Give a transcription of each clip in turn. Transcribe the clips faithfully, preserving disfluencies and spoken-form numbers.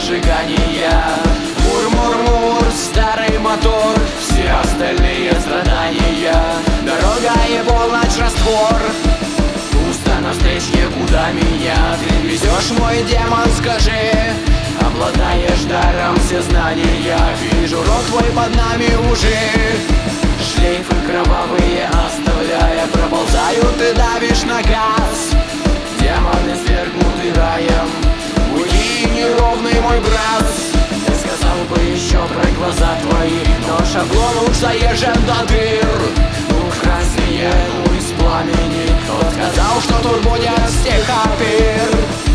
зажигания. Мур-мур-мур, старый мотор, все остальные страдания. Дорога и полночь раствор, пусто на встречке, куда меня ты везешь, мой демон, скажи. Обладаешь даром всезнания, вижу рот твой под нами уже. Шлейфы кровавые оставляя, проползают и давишь на газ. Демоны свергнуты раем, уйди, неровный мой брат. Я сказал бы еще про глаза твои, но шаблон уж заезжен до дыр. Ну красные, ну из пламени, кто сказал, что тут будет стихопир?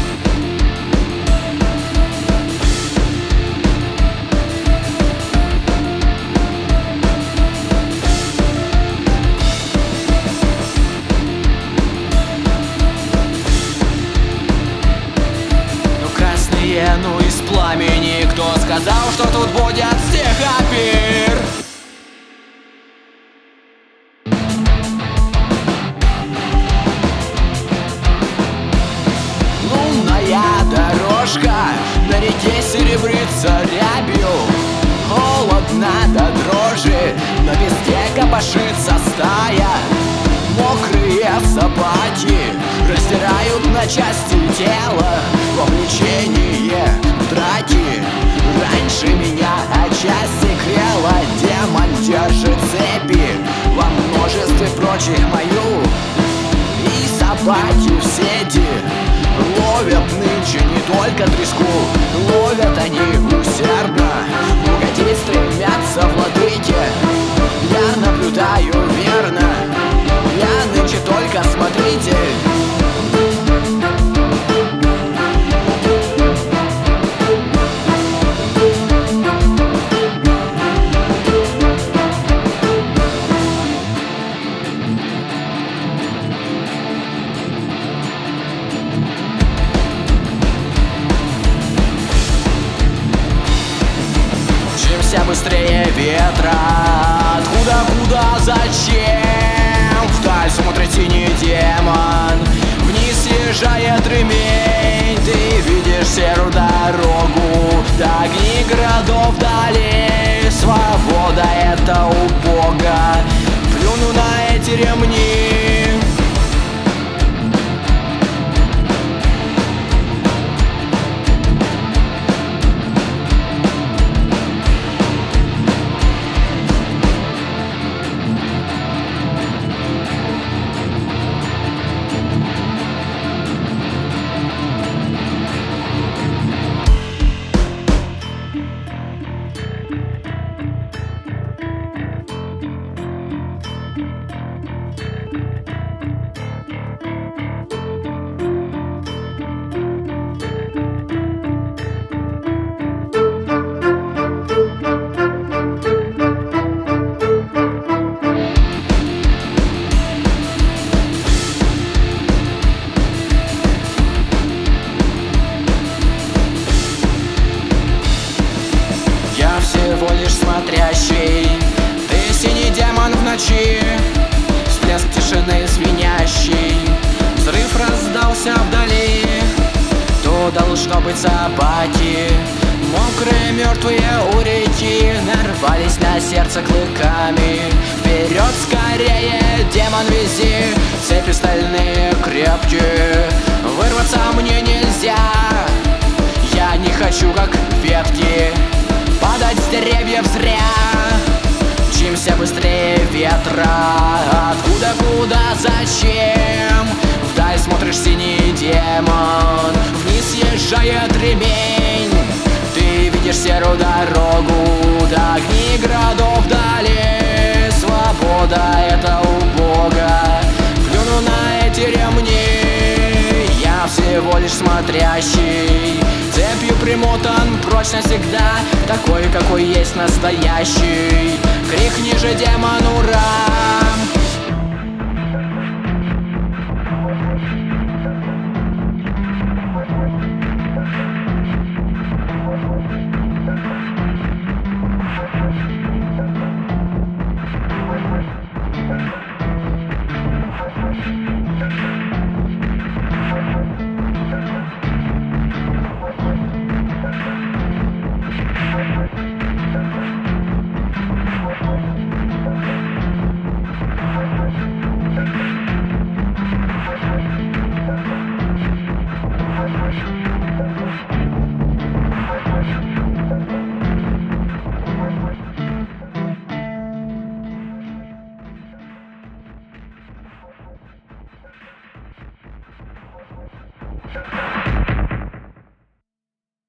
Ну из пламени, кто сказал, что тут будет стихопир? Лунная дорожка на реке серебрится рябью. Холодно до дрожи, на песке копошится стая. Мокрые собаки раздирают на части тело. Вовлечение в драки раньше меня отчасти крело. Демон держит цепи во множестве прочих мою. И собаки в сети ловят нынче не только треску, ловят они усердно, угодить стремятся владыке. Я наблюдаю верно, я нынче только смотритель. Мчимся быстрее ветра, откуда, куда, зачем? Вдаль смотрит синий демон, вниз съезжает ремень. Ты видишь серую дорогу, до огни городов вдали. Свобода — это у Бога, плюну на эти ремни. Всего лишь смотрящий, ты синий демон в ночи. Всплеск тишины звенящий, взрыв раздался вдали. То должно быть собаки, мокрые мертвые у реки, нарвались на сердце клыками. Вперед скорее, демон, вези, цепи стальные крепкие, вырваться мне нельзя. Я не хочу, как ветки, падать с деревьев зря. Мчимся быстрее ветра, откуда, куда, зачем? Вдаль смотришь, синий демон, вниз съезжает ремень. Ты видишь серую дорогу, до огни городов вдали. Свобода — это у Бога, плюну на эти ремни. Я всего лишь смотрящий, цепью примотан прочь навсегда, такой, какой есть настоящий. Крикни же, демон, ура!